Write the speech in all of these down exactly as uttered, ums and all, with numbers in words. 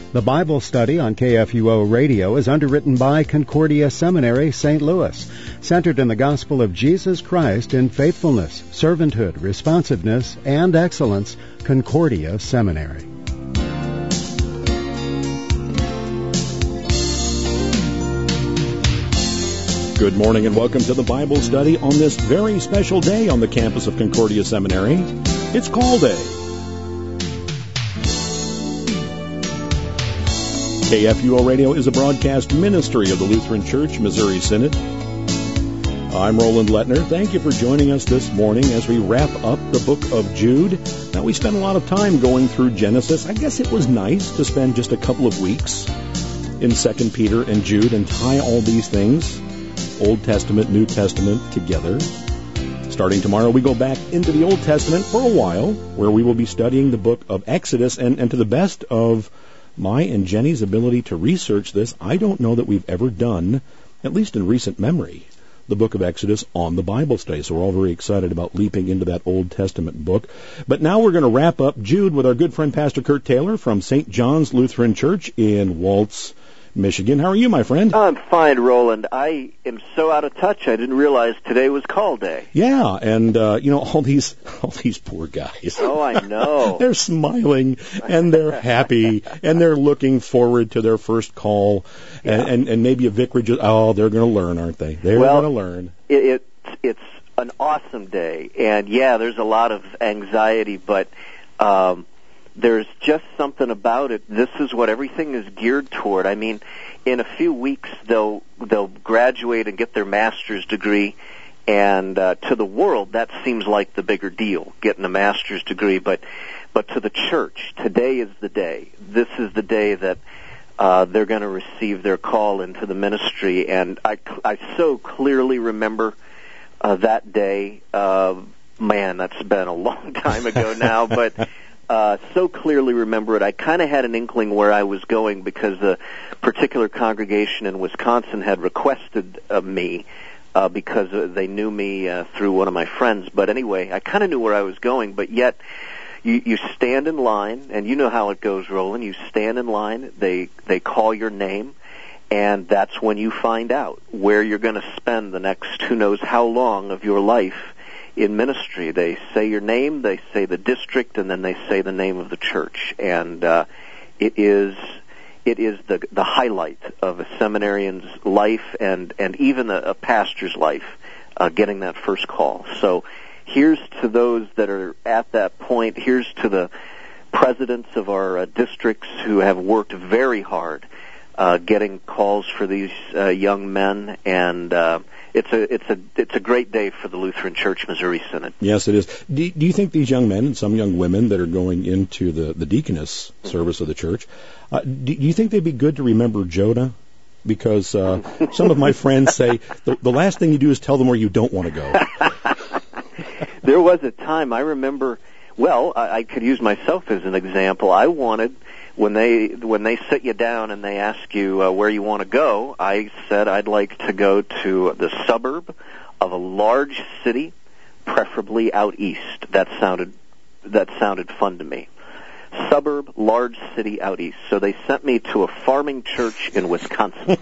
The Bible study on K F U O Radio is underwritten by Concordia Seminary, Saint Louis, centered in the gospel of Jesus Christ in faithfulness, servanthood, responsiveness, and excellence. Concordia Seminary. Good morning and welcome to the Bible study on this very special day on the campus of Concordia Seminary. It's Call Day. K F U O Radio is a broadcast ministry of the Lutheran Church Missouri Synod. I'm Roland Lettner. Thank you for joining us this morning as we wrap up the book of Jude. Now, we spent a lot of time going through Genesis. I guess it was nice to spend just a couple of weeks in Second Peter and Jude and tie all these things, Old Testament, New Testament, together. Starting tomorrow, we go back into the Old Testament for a while, where we will be studying the book of Exodus, and, and to the best of my and Jenny's ability to research this, I don't know that we've ever done, at least in recent memory, the book of Exodus on the Bible study. So we're all very excited about leaping into that Old Testament book. But now we're going to wrap up Jude with our good friend Pastor Kurt Taylor from Saint John's Lutheran Church in Waltz, Michigan. How are you, my friend? I'm fine, Roland. I am so out of touch, I didn't realize today was Call Day. Yeah, and, uh, you know, all these all these poor guys. Oh, I know. They're smiling, and they're happy, and they're looking forward to their first call, yeah. and, and, and maybe a vicarage. Oh, they're going to learn, aren't they? They're well, going to learn. It, it, it's an awesome day, and, yeah, there's a lot of anxiety, but um there's just something about it. This is what everything is geared toward. I mean, in a few weeks they'll they'll graduate and get their master's degree, and uh, to the world that seems like the bigger deal, getting a master's degree. But but to the church, today is the day. This is the day that uh, they're going to receive their call into the ministry. And I I so clearly remember uh, that day. Uh, man, that's been a long time ago now, but. Uh, so clearly remember it. I kind of had an inkling where I was going because a particular congregation in Wisconsin had requested of me uh, because uh, they knew me uh, through one of my friends. But anyway, I kind of knew where I was going, but yet you, you stand in line, and you know how it goes, Roland. You stand in line, they, they call your name, and that's when you find out where you're going to spend the next who knows how long of your life in ministry. They say your name, they say the district, and then they say the name of the church. And uh, it is it is the the highlight of a seminarian's life and, and even a, a pastor's life, uh, getting that first call. So here's to those that are at that point. Here's to the presidents of our uh, districts who have worked very hard uh, getting calls for these uh, young men, and uh, It's a it's a it's a great day for the Lutheran Church Missouri Synod. Yes, it is. Do, do you think these young men and some young women that are going into the, the deaconess service of the church, uh, do, do you think they'd be good to remember Jonah? Because uh, some of my friends say the, the last thing you do is tell them where you don't want to go. There was a time I remember. Well, I, I could use myself as an example. I wanted. When they when they sit you down and they ask you uh, where you want to go, I said I'd like to go to the suburb of a large city, preferably out east. That sounded that sounded fun to me. Suburb, large city out east. So they sent me to a farming church in Wisconsin.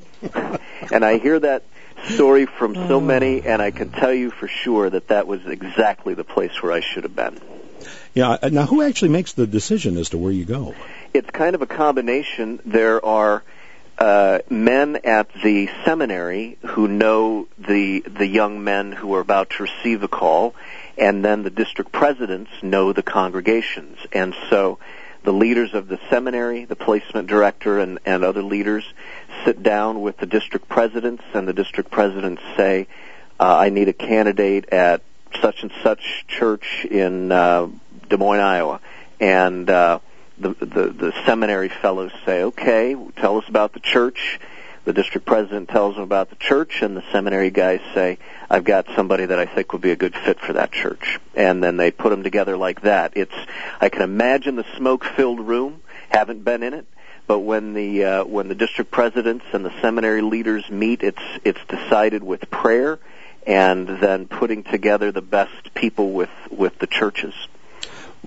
And I hear that story from so many, and I can tell you for sure that that was exactly the place where I should have been. Yeah. Now, who actually makes the decision as to where you go? It's kind of a combination. There are uh, men at the seminary who know the the young men who are about to receive a call, and then the district presidents know the congregations. And so the leaders of the seminary, the placement director, and, and other leaders sit down with the district presidents, and the district presidents say, uh, I need a candidate at such and such church in uh, Des Moines, Iowa. And uh, the, the, the seminary fellows say, okay, tell us about the church. The district president tells them about the church, and the seminary guys say, I've got somebody that I think would be a good fit for that church. And then they put them together like that. It's, I can imagine the smoke-filled room, haven't been in it, but when the uh, when the district presidents and the seminary leaders meet, it's it's decided with prayer and then putting together the best people with, with the churches.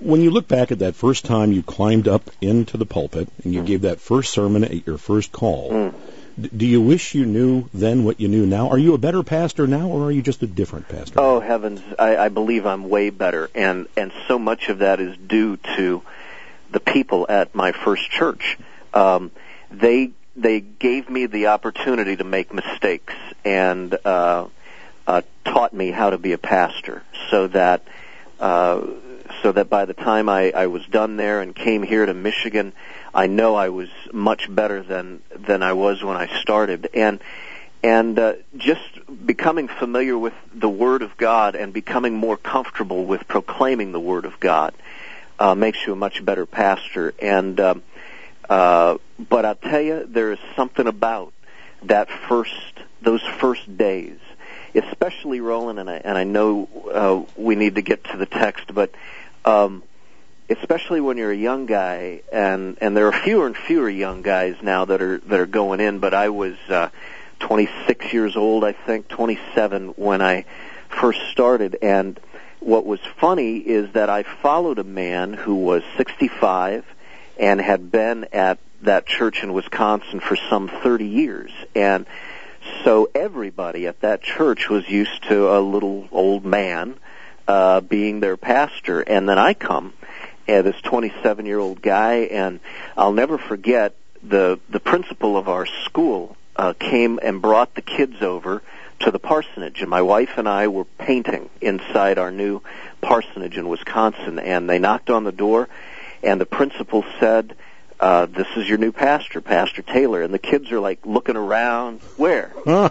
when you look back at that first time you climbed up into the pulpit and you mm. gave that first sermon at your first call, mm. d- do you wish you knew then what you knew now? Are you a better pastor now, or are you just a different pastor? Oh, heavens, I, I believe I'm way better, and, and so much of that is due to the people at my first church. Um, they they gave me the opportunity to make mistakes and uh, uh, taught me how to be a pastor, so that uh, so that by the time I, I was done there and came here to Michigan, I know I was much better than than I was when I started. And and uh, just becoming familiar with the Word of God and becoming more comfortable with proclaiming the Word of God uh, makes you a much better pastor. And um, uh, but I'll tell you, there is something about that first those first days, especially Roland, and I, and I know uh, we need to get to the text, but um, especially when you're a young guy, and, and there are fewer and fewer young guys now that are that are going in. But I was uh, twenty-six years old, I think, twenty-seven when I first started. And what was funny is that I followed a man who was sixty-five and had been at that church in Wisconsin for some thirty years, and so everybody at that church was used to a little old man uh, being their pastor. And then I come, uh, this twenty-seven-year-old guy, and I'll never forget the the principal of our school uh, came and brought the kids over to the parsonage. And my wife and I were painting inside our new parsonage in Wisconsin, and they knocked on the door, and the principal said, Uh, this is your new pastor, Pastor Taylor. And the kids are like looking around. Where?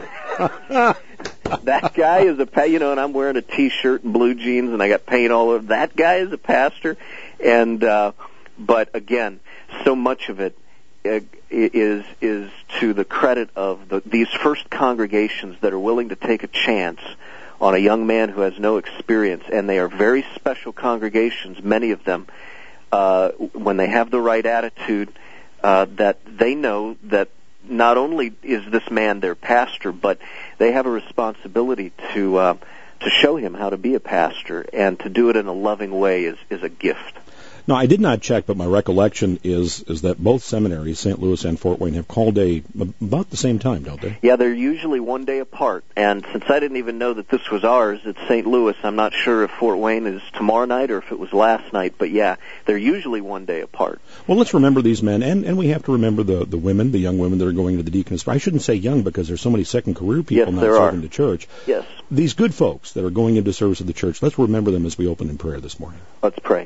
That guy is a, pa- you know, and I'm wearing a T-shirt and blue jeans, and I got paint all over. That guy is a pastor. And, uh, but again, so much of it uh, is, is to the credit of the, these first congregations that are willing to take a chance on a young man who has no experience. And they are very special congregations, many of them. Uh, when they have the right attitude, uh, that they know that not only is this man their pastor, but they have a responsibility to uh, to show him how to be a pastor, and to do it in a loving way is, is a gift. Now, I did not check, but my recollection is is that both seminaries, Saint Louis and Fort Wayne, have call day about the same time, don't they? Yeah, they're usually one day apart. And since I didn't even know that this was ours at Saint Louis, I'm not sure if Fort Wayne is tomorrow night or if it was last night. But yeah, they're usually one day apart. Well, let's remember these men, and, and we have to remember the, the women, the young women that are going to the deaconess. I shouldn't say young because there's so many second career people yes, now serving are. the church. Yes. These good folks that are going into service of the church, let's remember them as we open in prayer this morning. Let's pray.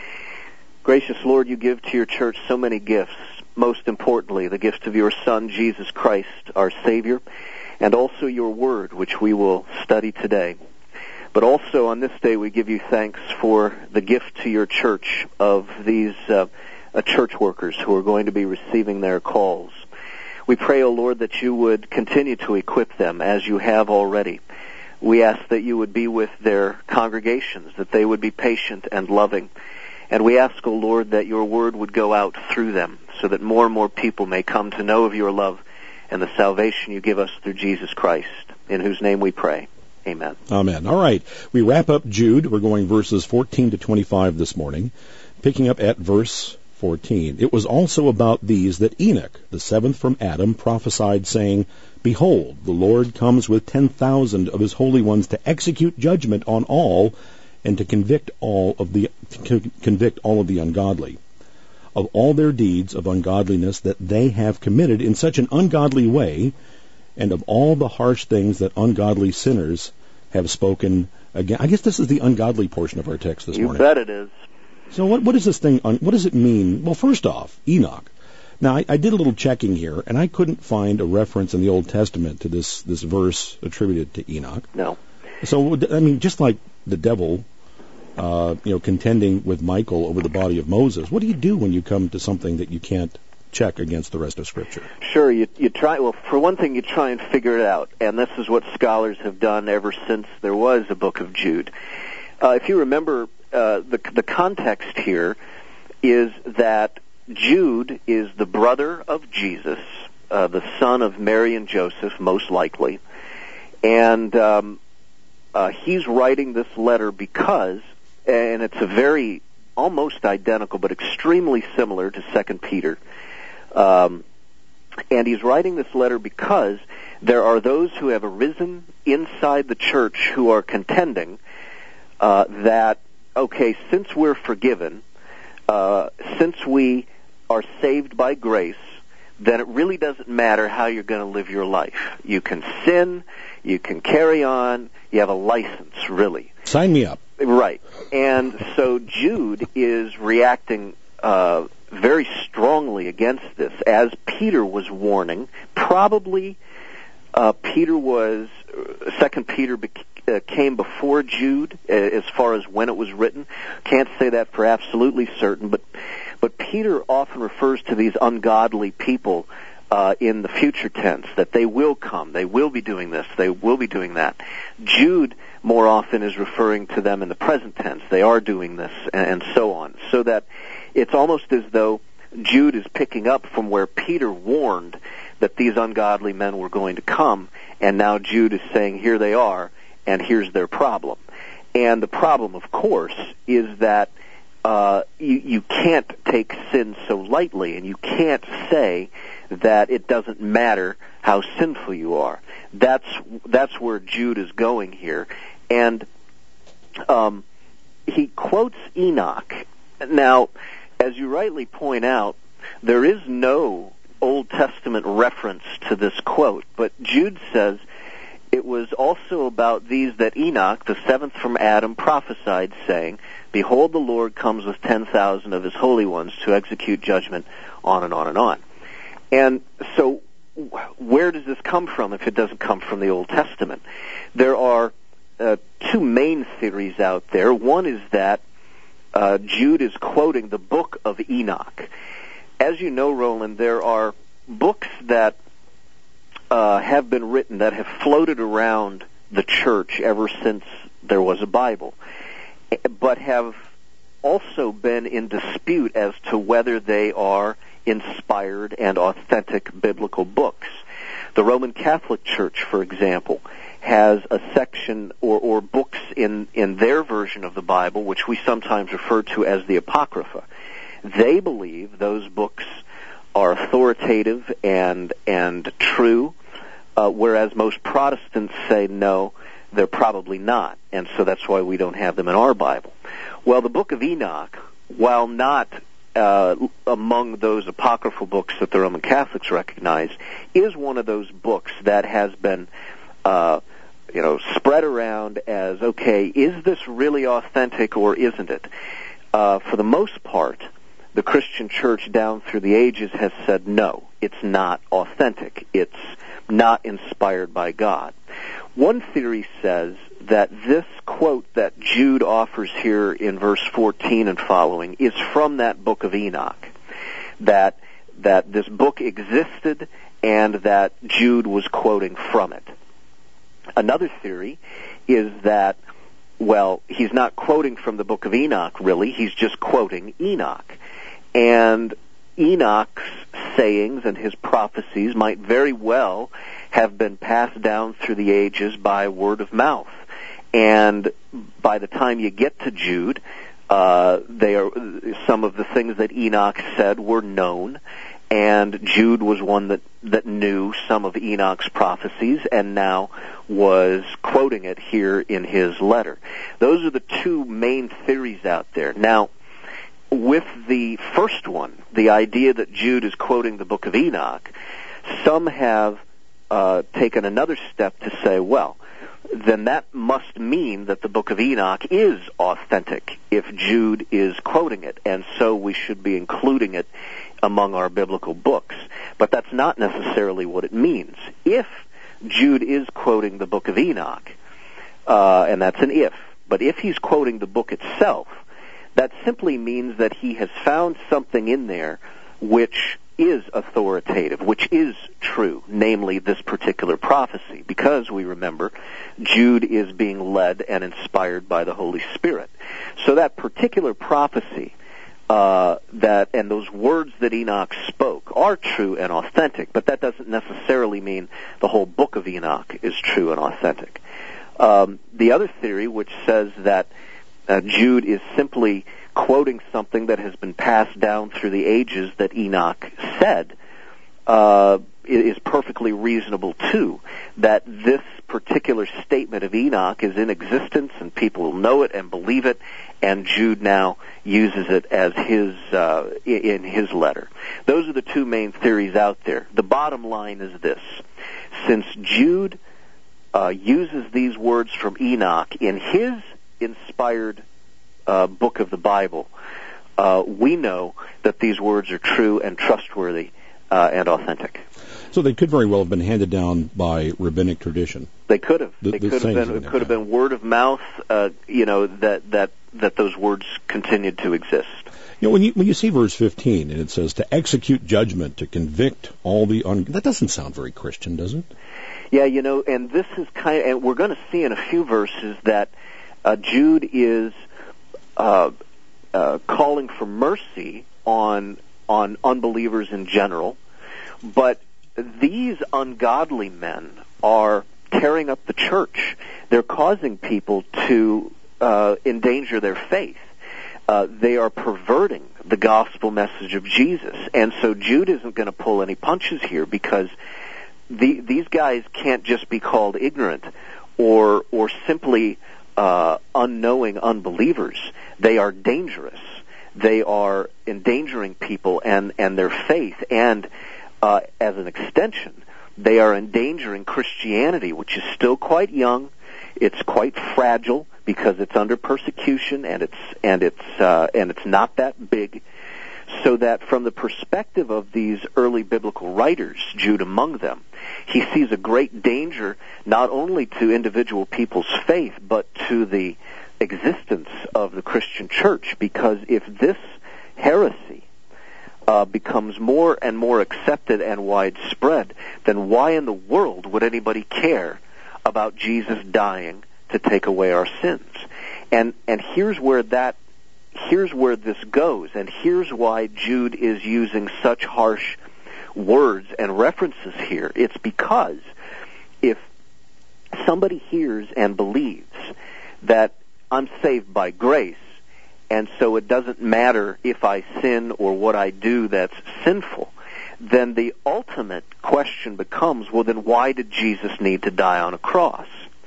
Gracious Lord, you give to your church so many gifts, most importantly, the gift of your Son, Jesus Christ, our Savior, and also your Word, which we will study today. But also on this day, we give you thanks for the gift to your church of these uh, uh, church workers who are going to be receiving their calls. We pray, O Lord, that you would continue to equip them as you have already. We ask that you would be with their congregations, that they would be patient and loving. And we ask, O Lord, that your word would go out through them so that more and more people may come to know of your love and the salvation you give us through Jesus Christ, in whose name we pray. Amen. Amen. All right. We wrap up Jude. We're going verses fourteen to twenty-five this morning, picking up at verse fourteen. It was also about these that Enoch, the seventh from Adam, prophesied, saying, Behold, the Lord comes with ten thousand of his holy ones to execute judgment on all, and to convict all of the to convict all of the ungodly of all their deeds of ungodliness that they have committed in such an ungodly way, and of all the harsh things that ungodly sinners have spoken again. I guess this is the ungodly portion of our text this you morning. You bet it is. So what what is this thing? What does it mean? Well, first off, Enoch. Now, I, I did a little checking here, and I couldn't find a reference in the Old Testament to this this verse attributed to Enoch. No. So, I mean, just like the devil, uh, you know, contending with Michael over the body of Moses, what do you do when you come to something that you can't check against the rest of Scripture? Sure, you, you try, well, for one thing, you try and figure it out, and this is what scholars have done ever since there was a book of Jude. Uh, if you remember, uh, the, the context here is that Jude is the brother of Jesus, uh, the son of Mary and Joseph, most likely, and um, Uh, he's writing this letter because, and it's a very almost identical, but extremely similar to Second Peter. Um, and he's writing this letter because there are those who have arisen inside the church who are contending uh, that, okay, since we're forgiven, uh, since we are saved by grace, then it really doesn't matter how you're going to live your life. You can sin, you can carry on, you have a license, really. Sign me up. Right. And so Jude is reacting uh, very strongly against this, as Peter was warning. Probably uh, Peter was, Second Peter bec- uh, came before Jude uh, as far as when it was written. Can't say that for absolutely certain, but But Peter often refers to these ungodly people uh, in the future tense, that they will come, they will be doing this, they will be doing that. Jude more often is referring to them in the present tense, they are doing this, and so on. So that it's almost as though Jude is picking up from where Peter warned that these ungodly men were going to come, and now Jude is saying, here they are, and here's their problem. And the problem, of course, is that Uh, you, you can't take sin so lightly, and you can't say that it doesn't matter how sinful you are. That's that's where Jude is going here, and um, he quotes Enoch. Now, as you rightly point out, there is no Old Testament reference to this quote, but Jude says, it was also about these that Enoch, the seventh from Adam, prophesied, saying, behold, the Lord comes with ten thousand of his holy ones to execute judgment, on and on and on. And so where does this come from if it doesn't come from the Old Testament? There are uh, two main theories out there. One is that uh, Jude is quoting the book of Enoch. As you know, Roland, there are books that Uh, have been written that have floated around the church ever since there was a Bible, but have also been in dispute as to whether they are inspired and authentic biblical books. The Roman Catholic Church, for example, has a section or, or books in, in their version of the Bible, which we sometimes refer to as the Apocrypha. They believe those books are authoritative and and true, uh, whereas most Protestants say no, they're probably not, and so that's why we don't have them in our Bible. Well, the Book of Enoch, while not uh, among those apocryphal books that the Roman Catholics recognize, is one of those books that has been uh, you know, spread around as, okay, is this really authentic or isn't it? Uh, for the most part, the Christian church down through the ages has said, no, it's not authentic. It's not inspired by God. One theory says that this quote that Jude offers here in verse fourteen and following is from that book of Enoch, that that this book existed and that Jude was quoting from it. Another theory is that, well, he's not quoting from the book of Enoch, really. He's just quoting Enoch. And Enoch's sayings and his prophecies might very well have been passed down through the ages by word of mouth. And by the time you get to Jude, uh, they are, some of the things that Enoch said were known, and Jude was one that, that knew some of Enoch's prophecies and now was quoting it here in his letter. Those are the two main theories out there. Now, with the first one, the idea that Jude is quoting the book of Enoch, some have uh, taken another step to say, well, then that must mean that the book of Enoch is authentic if Jude is quoting it, and so we should be including it among our biblical books. But that's not necessarily what it means. If Jude is quoting the book of Enoch, uh, and that's an if, but if he's quoting the book itself, that simply means that he has found something in there which is authoritative, which is true, namely this particular prophecy, because we remember Jude is being led and inspired by the Holy Spirit. So that particular prophecy, uh, that and those words that Enoch spoke are true and authentic, but that doesn't necessarily mean the whole book of Enoch is true and authentic. Um, the other theory, which says that Uh, Jude is simply quoting something that has been passed down through the ages that Enoch said, uh, is perfectly reasonable too, that this particular statement of Enoch is in existence and people will know it and believe it, and Jude now uses it as his uh, in his letter. Those are the two main theories out there. The bottom line is this: since Jude uh, uses these words from Enoch in his inspired uh, book of the Bible, uh, we know that these words are true and trustworthy uh, and authentic. So they could very well have been handed down by rabbinic tradition. They could have. The, they the could have been. It could have been word of mouth. Uh, you know that that that those words continued to exist. You know, when you when you see verse fifteen and it says to execute judgment, to convict all the un- that doesn't sound very Christian, does it? Yeah, you know, and this is kind of, and we're going to see in a few verses that uh, Jude is uh, uh, calling for mercy on on unbelievers in general, but these ungodly men are tearing up the church. They're causing people to uh, endanger their faith. Uh, they are perverting the gospel message of Jesus. And so Jude isn't going to pull any punches here, because the, these guys can't just be called ignorant or or simply uh, unknowing unbelievers. They are dangerous. They are endangering people and, and their faith, and Uh, as an extension, they are endangering Christianity, which is still quite young. It's quite fragile because it's under persecution, and it's and it's uh, and it's not that big. So that from the perspective of these early biblical writers, Jude among them, he sees a great danger not only to individual people's faith, but to the existence of the Christian church. Because if this heresy Uh, becomes more and more accepted and widespread, then why in the world would anybody care about Jesus dying to take away our sins? And and here's where that here's where this goes, and here's why Jude is using such harsh words and references here. It's because if somebody hears and believes that I'm saved by grace, and so it doesn't matter if I sin or what I do that's sinful, then the ultimate question becomes, well, then why did Jesus need to die on a cross?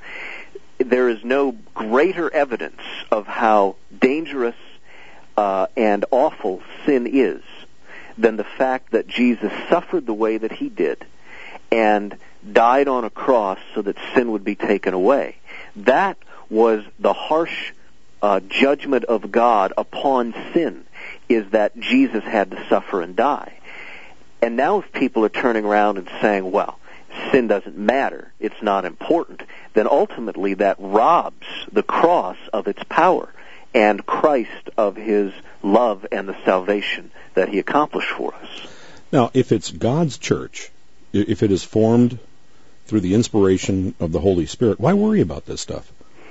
There is no greater evidence of how dangerous uh, and awful sin is than the fact that Jesus suffered the way that he did and died on a cross so that sin would be taken away. That was the harsh Uh, judgment of God upon sin, is that Jesus had to suffer and die. And now if people are turning around and saying, well, sin doesn't matter, it's not important, then ultimately that robs the cross of its power and Christ of his love and the salvation that he accomplished for us. Now, if it's God's church, if it is formed through the inspiration of the Holy Spirit, why worry about this stuff?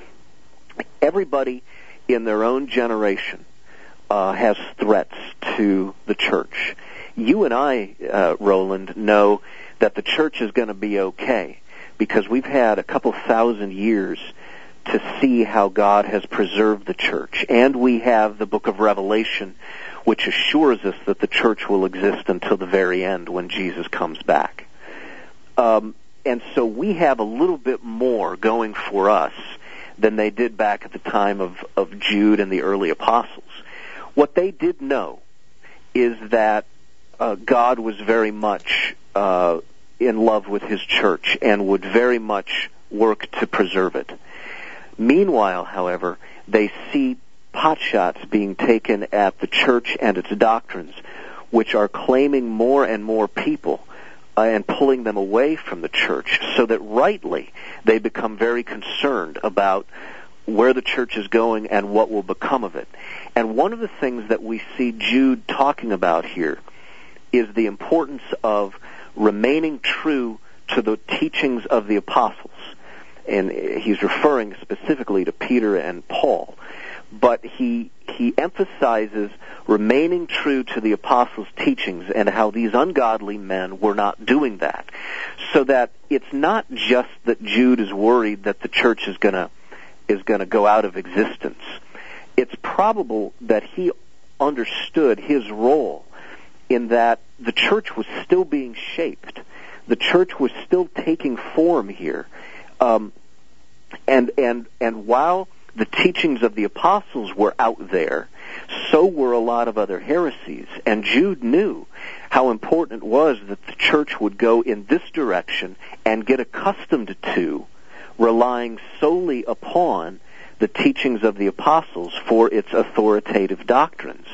Everybody in their own generation uh, has threats to the church. You and I, uh, Roland, know that the church is going to be okay because we've had a couple thousand years to see how God has preserved the church. And we have the book of Revelation, which assures us that the church will exist until the very end when Jesus comes back. Um, and so we have a little bit more going for us than they did back at the time of, of Jude and the early apostles. What they did know is that uh, God was very much uh, in love with his church and would very much work to preserve it. Meanwhile, however, they see potshots being taken at the church and its doctrines, which are claiming more and more people Uh, and pulling them away from the church, so that rightly they become very concerned about where the church is going and what will become of it. And one of the things that we see Jude talking about here is the importance of remaining true to the teachings of the apostles. And he's referring specifically to Peter and Paul. But he he emphasizes remaining true to the apostles' teachings and how these ungodly men were not doing that. So that it's not just that Jude is worried that the church is going to is going to go out of existence. it's probable that he understood his role in that the church was still being shaped. The church was still taking form here. Um, and, and, and while the teachings of the apostles were out there, so were a lot of other heresies. And Jude knew how important it was that the church would go in this direction and get accustomed to relying solely upon the teachings of the apostles for its authoritative doctrines.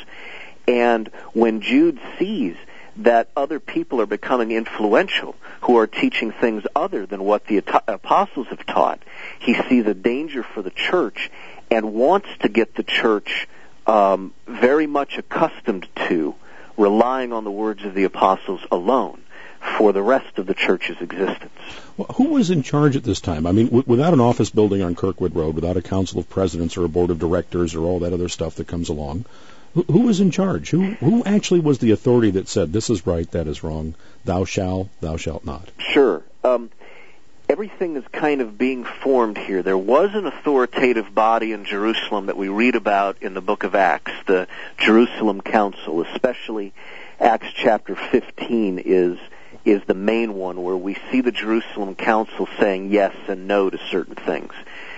And when Jude sees that other people are becoming influential who are teaching things other than what the apostles have taught, he sees a danger for the church and wants to get the church um, very much accustomed to relying on the words of the apostles alone for the rest of the church's existence. Well, who was in charge at this time? I mean, w- without an office building on Kirkwood Road, without a council of presidents or a board of directors or all that other stuff that comes along, who, who was in charge? Who who actually was the authority that said, this is right, that is wrong, thou shalt, thou shalt not? Sure. Um, everything is kind of being formed here. There was an authoritative body in Jerusalem that we read about in the book of Acts, the Jerusalem Council, especially Acts chapter fifteen is is the main one where we see the Jerusalem Council saying yes and no to certain things.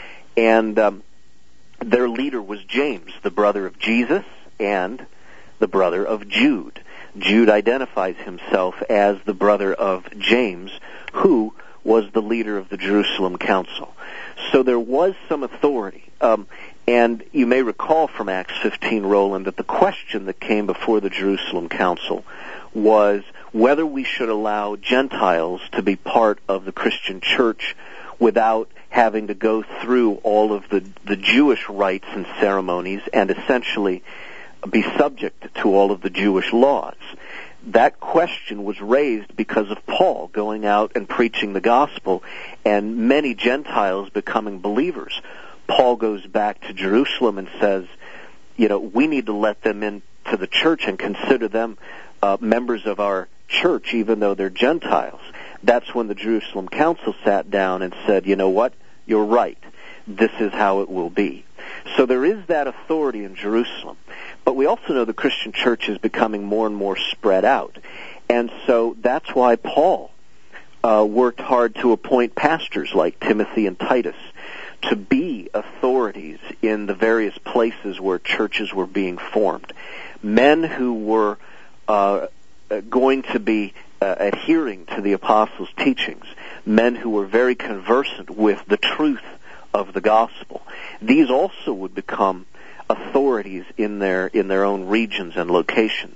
And um, their leader was James, the brother of Jesus and the brother of Jude. Jude identifies himself as the brother of James, who was the leader of the Jerusalem Council. So there was some authority. Um, and you may recall from Acts fifteen, Roland, that the question that came before the Jerusalem Council was whether we should allow Gentiles to be part of the Christian church without having to go through all of the, the Jewish rites and ceremonies and essentially be subject to all of the Jewish laws. That question was raised because of Paul going out and preaching the gospel and many Gentiles becoming believers. Paul goes back to Jerusalem and says, you know, we need to let them into the church and consider them uh, members of our church, even though they're Gentiles. That's when the Jerusalem Council sat down and said, you know what, you're right. This is how it will be. So there is that authority in Jerusalem. But we also know the Christian church is becoming more and more spread out. And so that's why Paul uh, worked hard to appoint pastors like Timothy and Titus to be authorities in the various places where churches were being formed. Men who were uh, going to be uh, adhering to the apostles' teachings. Men who were very conversant with the truth of the gospel. These also would become authorities in their in their own regions and locations.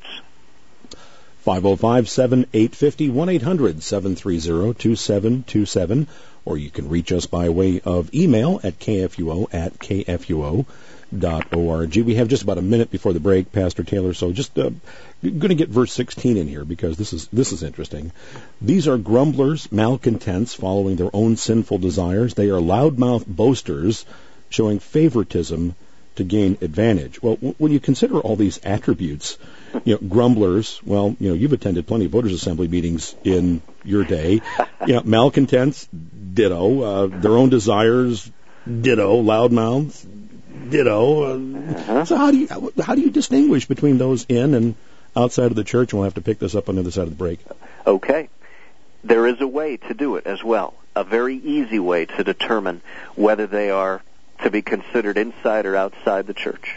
five oh five, seven eight five oh, one eight hundred, seven three zero, two seven two seven, or you can reach us by way of email at kfuo at kfuo dot org. We have just about a minute before the break, Pastor Taylor, so just uh, going to get verse sixteen in here because this is this is interesting. These are grumblers, malcontents, following their own sinful desires. They are loudmouth boasters, showing favoritism to gain advantage. Well, w- when you consider all these attributes, you know, grumblers, well, you know, you've attended plenty of voters' assembly meetings in your day. You know, malcontents, ditto. Uh, their own desires, ditto. Loudmouths, ditto. Uh, uh-huh. So how do you how do you distinguish between those in and outside of the church? And we'll have to pick this up on the other side of the break. Okay. There is a way to do it as well. A very easy way to determine whether they are to be considered inside or outside the church.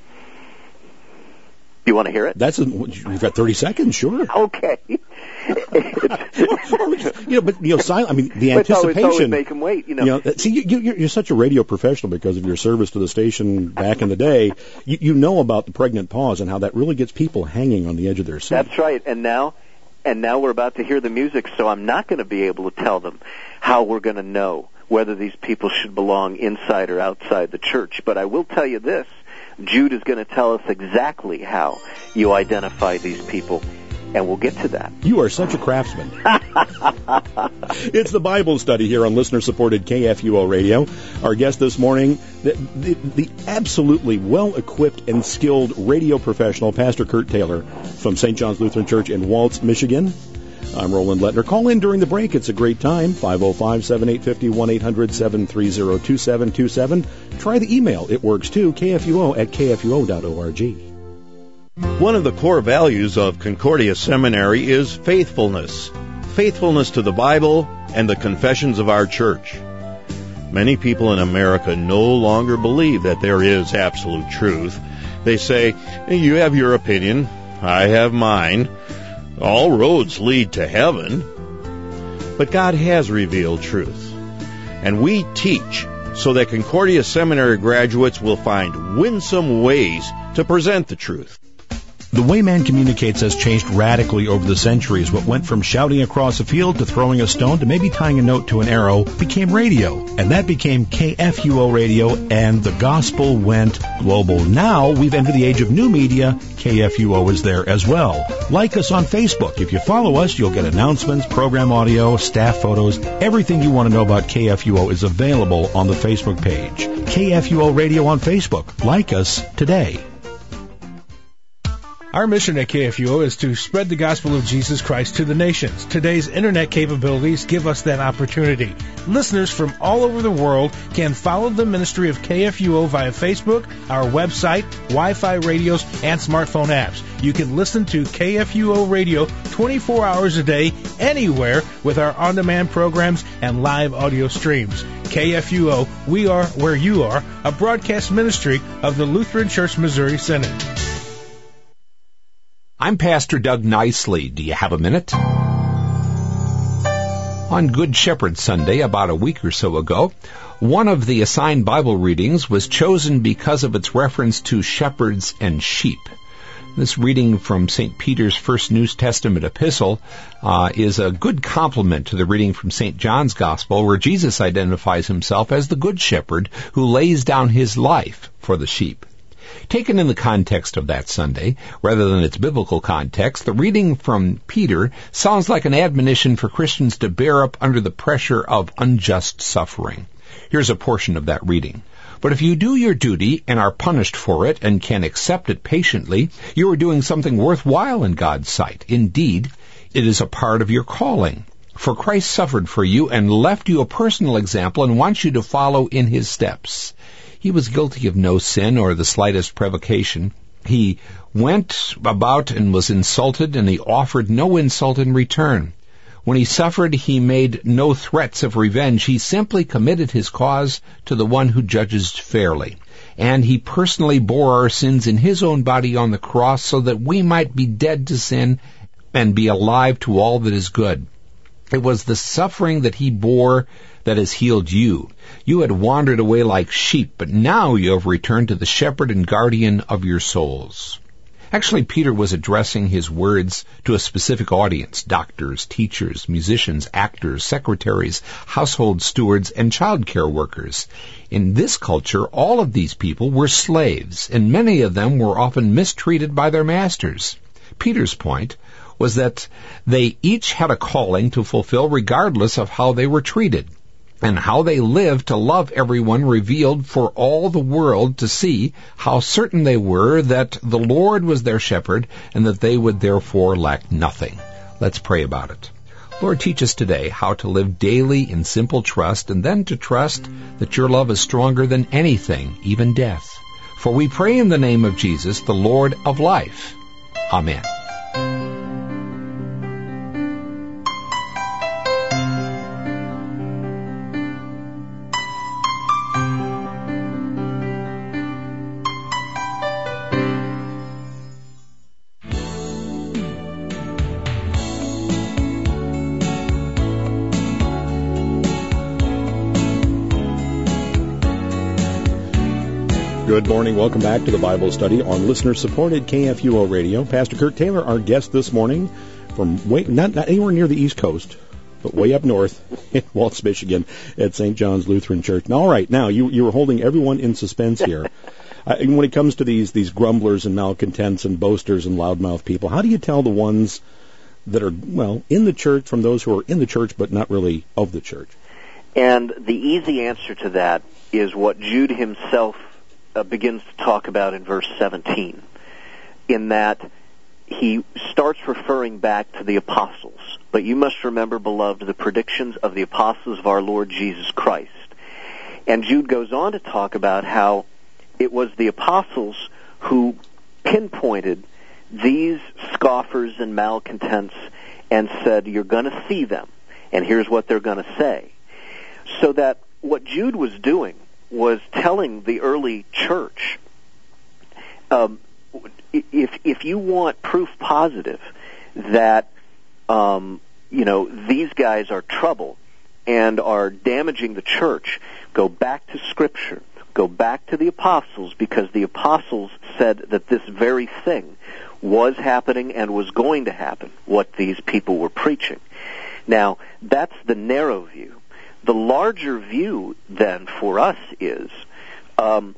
You want to hear it? That's a, you've got thirty seconds, sure. Okay. you know, but you know, silent. I mean, the anticipation. It's always, always make them wait. You know. You know see, you, you're, you're such a radio professional because of your service to the station back in the day. You, you know about the pregnant pause and how that really gets people hanging on the edge of their seat. That's right. And now, and now we're about to hear the music, so I'm not going to be able to tell them how we're going to know whether these people should belong inside or outside the church. But I will tell you this. Jude is going to tell us exactly how you identify these people, and we'll get to that. You are such a craftsman. It's the Bible study here on listener-supported K F U O Radio. Our guest this morning, the, the, the absolutely well-equipped and skilled radio professional, Pastor Kurt Taylor from Saint John's Lutheran Church in Waltz, Michigan. I'm Roland Lettner. Call in during the break. It's a great time. five oh five, seven eight five oh, one eight hundred, seven three zero, two seven two seven. Try the email. It works too. K F U O at K F U O dot org. One of the core values of Concordia Seminary is faithfulness. Faithfulness to the Bible and the confessions of our church. Many people in America no longer believe that there is absolute truth. They say, you have your opinion, I have mine. All roads lead to heaven. But God has revealed truth. And we teach so that Concordia Seminary graduates will find winsome ways to present the truth. The way man communicates has changed radically over the centuries. What went from shouting across a field to throwing a stone to maybe tying a note to an arrow became radio. And that became K F U O Radio, and the gospel went global. Now we've entered the age of new media. K F U O is there as well. Like us on Facebook. If you follow us, you'll get announcements, program audio, staff photos. Everything you want to know about K F U O is available on the Facebook page. K F U O Radio on Facebook. Like us today. Our mission at K F U O is to spread the gospel of Jesus Christ to the nations. Today's internet capabilities give us that opportunity. Listeners from all over the world can follow the ministry of K F U O via Facebook, our website, Wi-Fi radios, and smartphone apps. You can listen to K F U O Radio twenty-four hours a day, anywhere, with our on-demand programs and live audio streams. K F U O, we are where you are, a broadcast ministry of the Lutheran Church Missouri Synod. I'm Pastor Doug Nicely. Do you have a minute? On Good Shepherd Sunday, about a week or so ago, one of the assigned Bible readings was chosen because of its reference to shepherds and sheep. This reading from Saint Peter's First New Testament epistle uh, is a good complement to the reading from Saint John's Gospel, where Jesus identifies himself as the Good Shepherd who lays down his life for the sheep. Taken in the context of that Sunday, rather than its biblical context, the reading from Peter sounds like an admonition for Christians to bear up under the pressure of unjust suffering. Here's a portion of that reading. But if you do your duty and are punished for it and can accept it patiently, you are doing something worthwhile in God's sight. Indeed, it is a part of your calling. For Christ suffered for you and left you a personal example and wants you to follow in his steps. He was guilty of no sin or the slightest provocation. He went about and was insulted, and he offered no insult in return. When he suffered, he made no threats of revenge. He simply committed his cause to the one who judges fairly. And he personally bore our sins in his own body on the cross so that we might be dead to sin and be alive to all that is good. It was the suffering that he bore that has healed you. You had wandered away like sheep, but now you have returned to the shepherd and guardian of your souls. Actually, Peter was addressing his words to a specific audience: doctors, teachers, musicians, actors, secretaries, household stewards, and child care workers. In this culture, all of these people were slaves, and many of them were often mistreated by their masters. Peter's point was that they each had a calling to fulfill regardless of how they were treated, and how they lived to love everyone revealed for all the world to see how certain they were that the Lord was their shepherd and that they would therefore lack nothing. Let's pray about it. Lord, teach us today how to live daily in simple trust, and then to trust that your love is stronger than anything, even death. For we pray in the name of Jesus, the Lord of life. Amen. Good morning. Welcome back to the Bible study on listener-supported K F U O Radio. Pastor Kurt Taylor, our guest this morning from way, not, not anywhere near the East Coast, but way up north in Waltz, Michigan at Saint John's Lutheran Church. Now, all right, now you, you were holding everyone in suspense here. uh, and when it comes to these, these grumblers and malcontents and boasters and loudmouth people, how do you tell the ones that are, well, in the church from those who are in the church but not really of the church? And the easy answer to that is what Jude himself Uh, begins to talk about in verse seventeen, in that he starts referring back to the apostles But you must remember, beloved, the predictions of the apostles of our Lord Jesus Christ. And Jude goes on to talk about how it was the apostles who pinpointed these scoffers and malcontents and said, you're going to see them, and here's what they're going to say. So that what Jude was doing was telling the early church, um, if if you want proof positive that um, you know these guys are trouble and are damaging the church, go back to Scripture, go back to the apostles, because the apostles said that this very thing was happening and was going to happen, what these people were preaching. Now, that's the narrow view. The larger view, then, for us is um,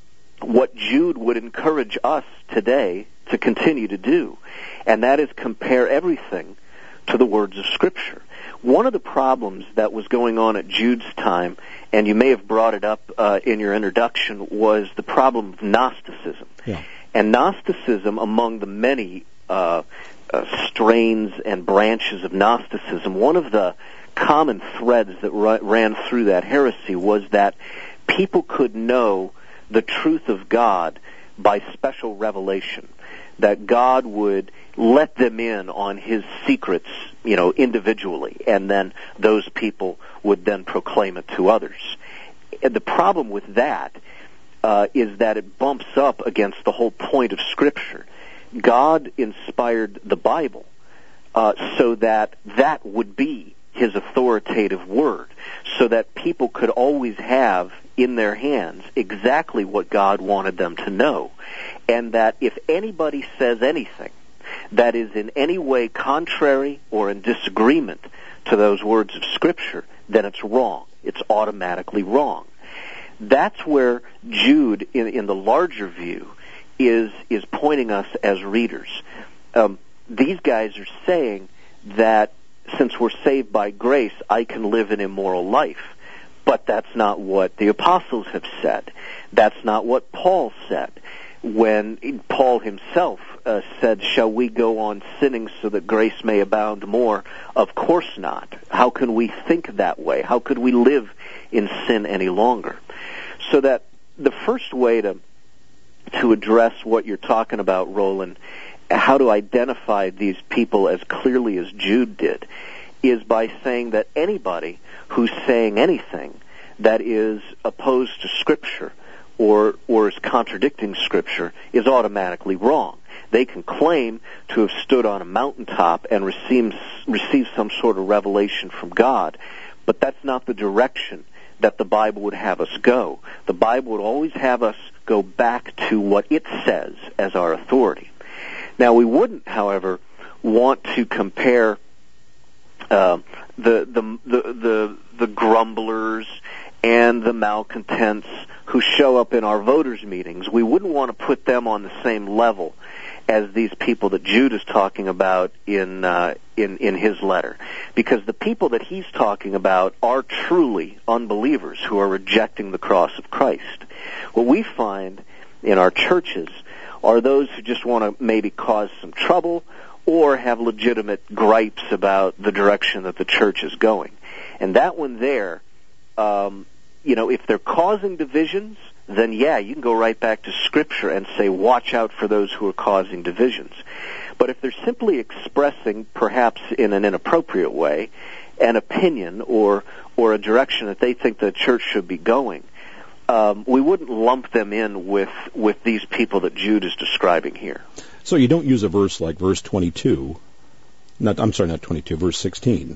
what Jude would encourage us today to continue to do, and that is compare everything to the words of Scripture. One of the problems that was going on at Jude's time, and you may have brought it up uh, in your introduction, was the problem of Gnosticism. Yeah. And Gnosticism, among the many uh, uh, strains and branches of Gnosticism, one of the common threads that ra- ran through that heresy was that people could know the truth of God by special revelation, that God would let them in on His secrets, you know, individually, and then those people would then proclaim it to others. And the problem with that uh, is that it bumps up against the whole point of Scripture. God inspired the Bible uh, so that that would be His authoritative word, so that people could always have in their hands exactly what God wanted them to know, and that if anybody says anything that is in any way contrary or in disagreement to those words of Scripture, then it's wrong. It's automatically wrong. That's where Jude, in, in the larger view, is is pointing us as readers. Um, these guys are saying that since we're saved by grace, I can live an immoral life. But that's not what the apostles have said. That's not what Paul said. When Paul himself uh, said, shall we go on sinning so that grace may abound more? Of course not. How can we think that way? How could we live in sin any longer? So that the first way to to address what you're talking about, Roland, how to identify these people as clearly as Jude did, is by saying that anybody who's saying anything that is opposed to Scripture or or is contradicting Scripture is automatically wrong. They can claim to have stood on a mountaintop and received, received some sort of revelation from God, but that's not the direction that the Bible would have us go. The Bible would always have us go back to what it says as our authority. Now, we wouldn't, however, want to compare uh, the, the the the the grumblers and the malcontents who show up in our voters' meetings. We wouldn't want to put them on the same level as these people that Jude is talking about in uh, in in his letter, because the people that he's talking about are truly unbelievers who are rejecting the cross of Christ. What we find in our churches are those who just want to maybe cause some trouble or have legitimate gripes about the direction that the church is going. And that one there, um, you know, if they're causing divisions, then yeah, you can go right back to Scripture and say, watch out for those who are causing divisions. But if they're simply expressing, perhaps in an inappropriate way, an opinion or or a direction that they think the church should be going, um, we wouldn't lump them in with, with these people that Jude is describing here. So you don't use a verse like verse twenty-two, not, I'm sorry, not twenty-two, verse sixteen,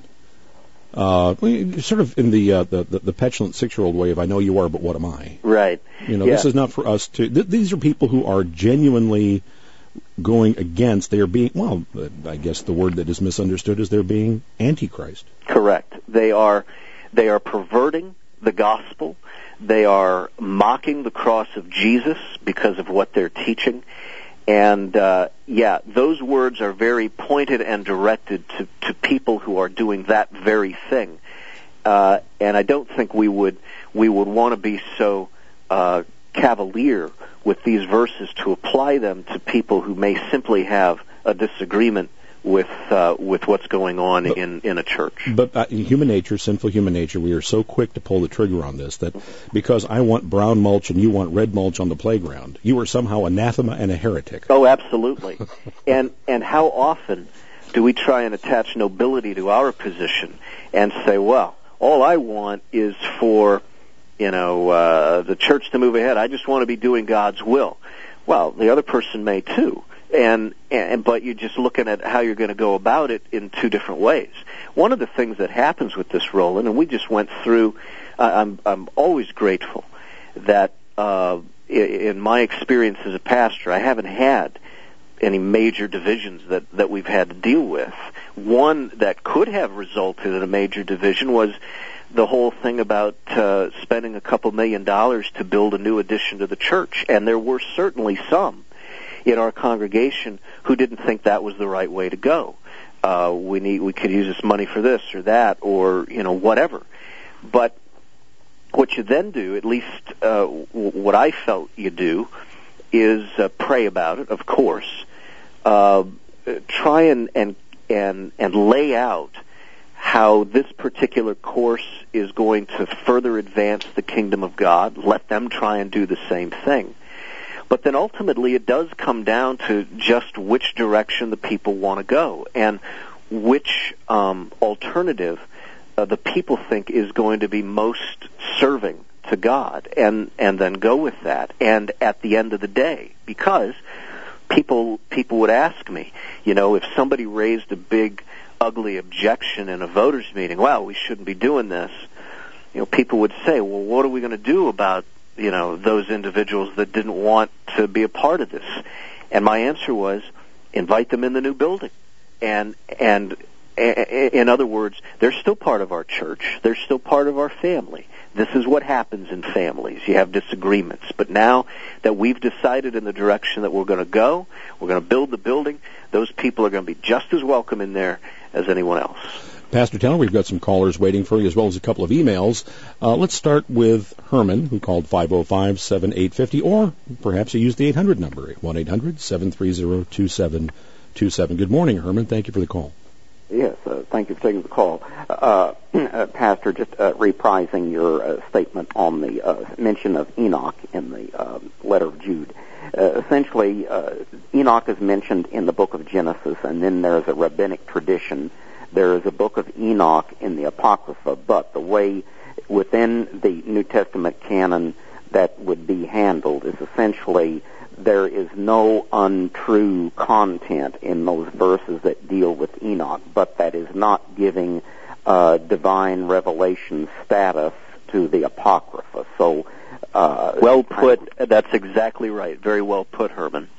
Uh, sort of in the, uh, the, the the petulant six-year-old way of, I know you are, but what am I? Right. You know, yeah. This is not for us to, th- these are people who are genuinely going against, they are being, well, I guess the word that is misunderstood is they're being antichrist. Correct. They are, they are perverting the gospel. They are mocking the cross of Jesus because of what they're teaching. And, uh, yeah, those words are very pointed and directed to, to people who are doing that very thing. Uh, and I don't think we would, we would want to be so, uh, cavalier with these verses to apply them to people who may simply have a disagreement with uh, with what's going on but, in, in a church. But uh, in human nature, sinful human nature, we are so quick to pull the trigger on this that because I want brown mulch and you want red mulch on the playground, you are somehow anathema and a heretic. Oh, absolutely. and and how often do we try and attach nobility to our position and say, well, all I want is for, you know, uh, the church to move ahead. I just want to be doing God's will. Well, the other person may too. And, and but you're just looking at how you're going to go about it in two different ways. One of the things that happens with this, Roland, and we just went through, uh, I'm I'm always grateful that uh, in my experience as a pastor, I haven't had any major divisions that, that we've had to deal with. One that could have resulted in a major division was the whole thing about uh, spending a couple million dollars to build a new addition to the church, and there were certainly some in our congregation who didn't think that was the right way to go. Uh, we need, we could use this money for this or that, or you know, whatever. But what you then do, at least uh, w- what I felt you do, is uh, pray about it. Of course, uh, try and and and and lay out how this particular course is going to further advance the kingdom of God. Let them try and do the same thing. But then ultimately it does come down to just which direction the people want to go and which um, alternative uh, the people think is going to be most serving to God, and, and then go with that. And at the end of the day, because people people would ask me, you know, if somebody raised a big, ugly objection in a voters meeting, well, we shouldn't be doing this, you know, people would say, well, what are we going to do about, you know, those individuals that didn't want to be a part of this? And my answer was, invite them in the new building. And, and, in other words, they're still part of our church. They're still part of our family. This is what happens in families. You have disagreements. But now that we've decided in the direction that we're going to go, we're going to build the building, those people are going to be just as welcome in there as anyone else. Pastor Tanner, we've got some callers waiting for you, as well as a couple of emails. Uh, let's start with Herman, who called five oh five, seven eight five oh, or perhaps he used the eight hundred number, one eight hundred, seven three zero, two seven two seven. Good morning, Herman. Thank you for the call. Yes, uh, thank you for taking the call. Uh, uh, Pastor, just uh, reprising your uh, statement on the uh, mention of Enoch in the uh, letter of Jude. Uh, essentially, uh, Enoch is mentioned in the book of Genesis, and then there's a rabbinic tradition. There is a book of Enoch in the Apocrypha, but the way within the New Testament canon that would be handled is essentially there is no untrue content in those verses that deal with Enoch, but that is not giving uh, divine revelation status to the Apocrypha. So, uh, well put. That's exactly right. Very well put, Herman.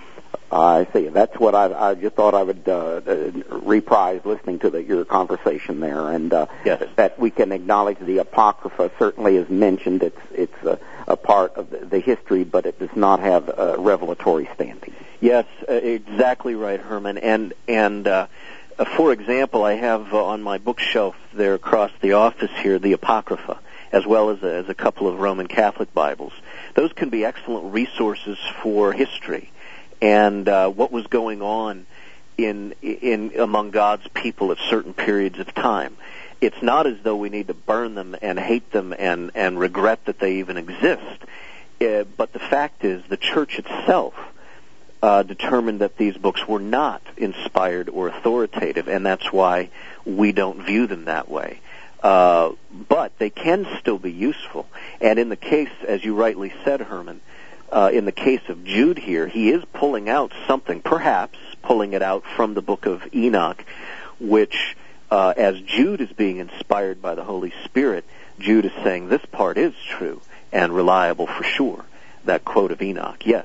I see. That's what I, I just thought I would uh, uh, reprise listening to the, your conversation there, and uh, yes. that we can acknowledge the Apocrypha certainly is mentioned. It's it's a, a part of the, the history, but it does not have a revelatory standing. Yes, uh, exactly right, Herman. And and uh, uh, for example, I have uh, on my bookshelf there across the office here the Apocrypha, as well as a, as a couple of Roman Catholic Bibles. Those can be excellent resources for history and uh, what was going on in in among God's people at certain periods of time. It's not as though we need to burn them and hate them and, and regret that they even exist. Uh, but the fact is, the church itself uh, determined that these books were not inspired or authoritative, and that's why we don't view them that way. Uh, but they can still be useful. And in the case, as you rightly said, Herman, Uh, in the case of Jude here, he is pulling out something, perhaps pulling it out from the book of Enoch, which, uh, as Jude is being inspired by the Holy Spirit, Jude is saying this part is true and reliable for sure, that quote of Enoch. Yes.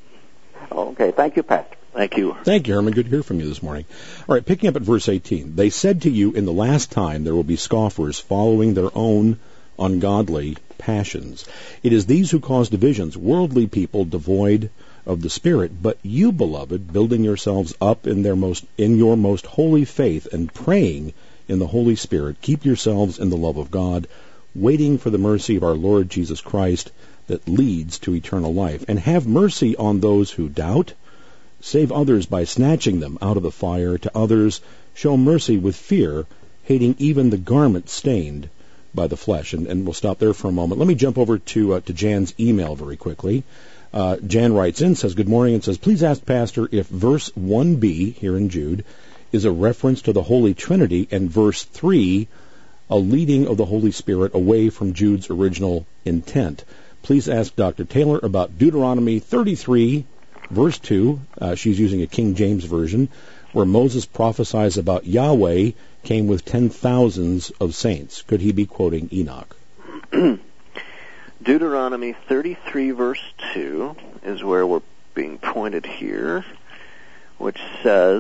Okay, thank you, Pastor. Thank you. Thank you, Herman. Good to hear from you this morning. All right, picking up at verse eighteen. They said to you, in the last time there will be scoffers following their own ungodly passions. It is these who cause divisions, worldly people devoid of the Spirit. But you, beloved, building yourselves up in their most in your most holy faith and praying in the Holy Spirit, keep yourselves in the love of God, waiting for the mercy of our Lord Jesus Christ that leads to eternal life. And have mercy on those who doubt, save others by snatching them out of the fire. To others, show mercy with fear, hating even the garment stained by the flesh. And, and we'll stop there for a moment. Let me jump over to uh, to Jan's email very quickly. Uh, Jan writes in, says, good morning, and says, please ask Pastor if verse one b here in Jude is a reference to the Holy Trinity, and verse three, a leading of the Holy Spirit away from Jude's original intent. Please ask Doctor Taylor about Deuteronomy thirty-three, verse two. Uh, she's using a King James version, where Moses prophesies about Yahweh came with ten thousands of saints. Could he be quoting Enoch? Deuteronomy thirty-three, verse two is where we're being pointed here, which says,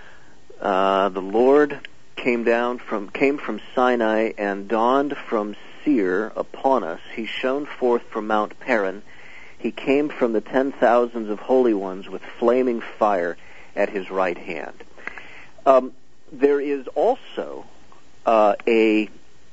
uh, the Lord came down from came from Sinai and dawned from Seir upon us. He shone forth from Mount Paran. He came from the ten thousands of holy ones with flaming fire at his right hand. Um, there is also uh, a,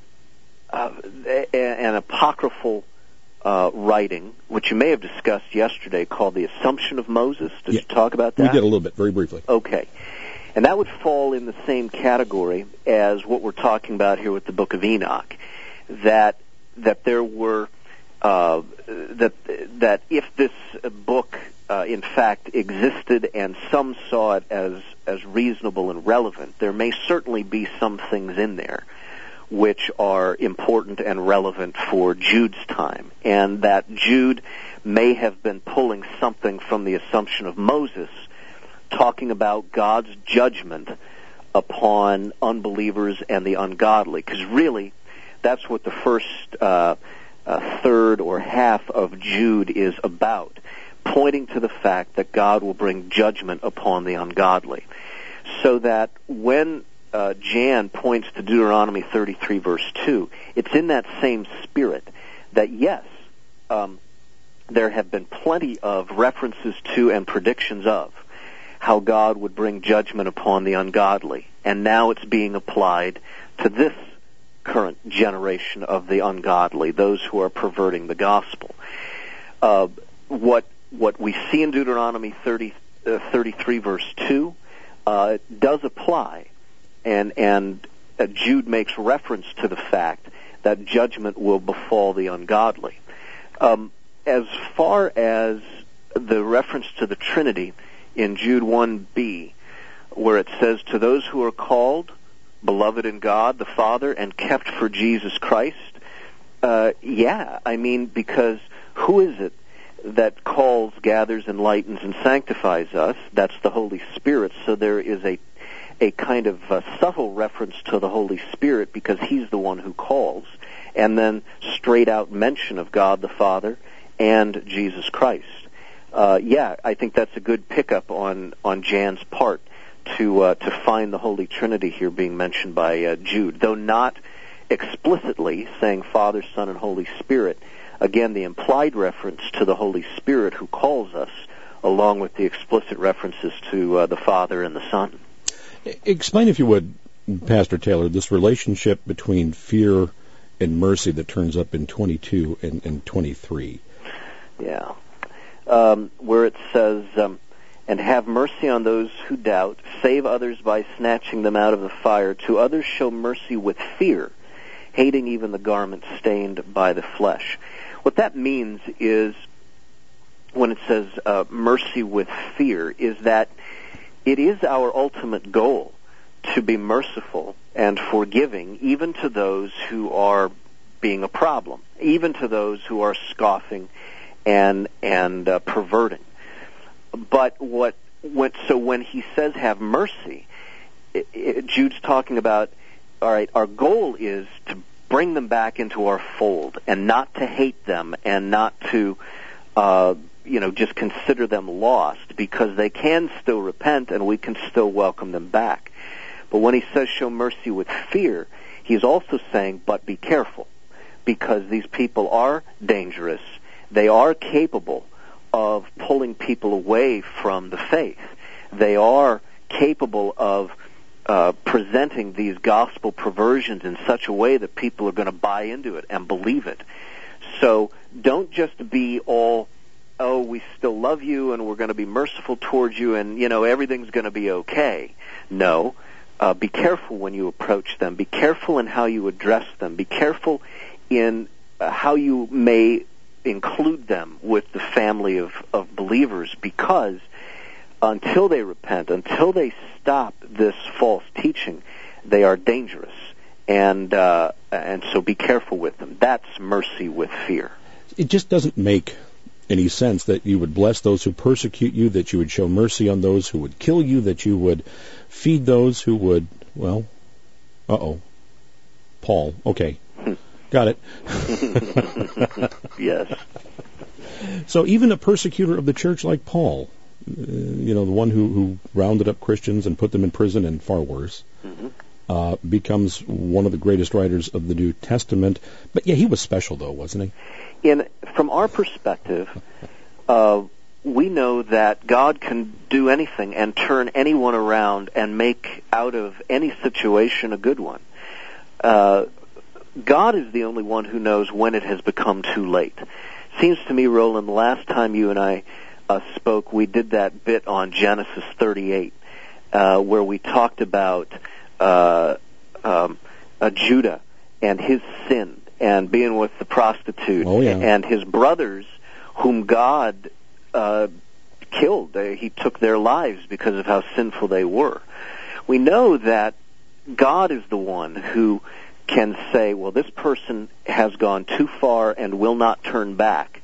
uh, a an apocryphal uh, writing, which you may have discussed yesterday, called The Assumption of Moses. Did yeah, you talk about that? We did a little bit, very briefly. Okay. And that would fall in the same category as what we're talking about here with the Book of Enoch, that that there were uh, that that if this book uh, in fact existed and some saw it as as reasonable and relevant, there may certainly be some things in there which are important and relevant for Jude's time, and that Jude may have been pulling something from the Assumption of Moses, talking about God's judgment upon unbelievers and the ungodly, because really that's what the first uh, uh, third or half of Jude is about, pointing to the fact that God will bring judgment upon the ungodly. So that when uh, Jan points to Deuteronomy thirty-three, verse two, it's in that same spirit that, yes, um, there have been plenty of references to and predictions of how God would bring judgment upon the ungodly, and now it's being applied to this current generation of the ungodly, those who are perverting the gospel. Uh, what what we see in Deuteronomy thirty, uh, thirty-three, verse two, uh, does apply, and and uh, Jude makes reference to the fact that judgment will befall the ungodly. Um, as far as the reference to the Trinity in Jude one b, where it says, to those who are called, beloved in God the Father, and kept for Jesus Christ, uh, yeah, I mean, because who is it that calls, gathers, enlightens, and sanctifies us? That's the Holy Spirit. So there is a a kind of uh, subtle reference to the Holy Spirit, because he's the one who calls, and then straight out mention of God the Father and Jesus Christ. Uh, yeah, I think that's a good pickup on, on Jan's part to uh, to find the Holy Trinity here being mentioned by uh, Jude, though not explicitly saying Father, Son, and Holy Spirit. Again, the implied reference to the Holy Spirit who calls us, along with the explicit references to uh, the Father and the Son. Explain, if you would, Pastor Taylor, this relationship between fear and mercy that turns up in twenty-two and, and twenty-three. Yeah. Um, where it says, um, and have mercy on those who doubt, save others by snatching them out of the fire. To others show mercy with fear, hating even the garment stained by the flesh. What that means is, when it says uh, mercy with fear, is that it is our ultimate goal to be merciful and forgiving, even to those who are being a problem, even to those who are scoffing and and uh, perverting. But what, what so when he says have mercy, it, it, Jude's talking about, all right, our goal is to bring them back into our fold, and not to hate them, and not to uh, you know just consider them lost, because they can still repent and we can still welcome them back. But when he says show mercy with fear, he's also saying, but be careful, because these people are dangerous. They are capable of pulling people away from the faith. They are capable of uh, presenting these gospel perversions in such a way that people are going to buy into it and believe it. So don't just be all oh, we still love you and we're going to be merciful towards you and, you know, everything's going to be okay. No. Uh, be careful when you approach them. Be careful in how you address them. Be careful in uh, how you may include them with the family of, of believers, because until they repent, until they stop this false teaching, they are dangerous. And uh, and so be careful with them. That's mercy with fear. It just doesn't make any sense that you would bless those who persecute you, that you would show mercy on those who would kill you, that you would feed those who would, well, uh-oh, Paul, okay, got it. Yes. So even a persecutor of the church like Paul, uh, you know, the one who, who rounded up Christians and put them in prison and far worse, mm-hmm. uh, becomes one of the greatest writers of the New Testament. But yeah, he was special though, wasn't he? In from our perspective, uh, we know that God can do anything and turn anyone around and make out of any situation a good one. Uh, God is the only one who knows when it has become too late. Seems to me, Roland, the last time you and I uh, spoke, we did that bit on Genesis thirty-eight, uh, where we talked about uh, um, uh, Judah and his sin, and being with the prostitute, oh, yeah. and his brothers, whom God uh, killed. They, he took their lives because of how sinful they were. We know that God is the one who can say, well, this person has gone too far and will not turn back.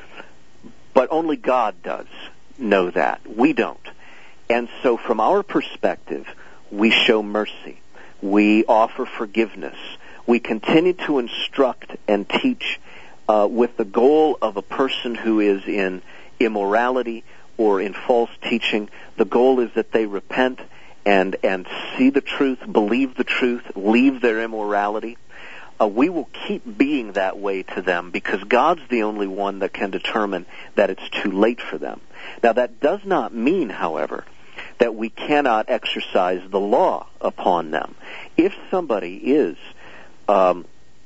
But only God does know that. We don't. And so from our perspective, we show mercy. We offer forgiveness. We continue to instruct and teach uh, with the goal of a person who is in immorality or in false teaching. The goal is that they repent and and see the truth, believe the truth, leave their immorality. Uh, we will keep being that way to them because God's the only one that can determine that it's too late for them. Now, that does not mean, however, that we cannot exercise the law upon them. If somebody is Um,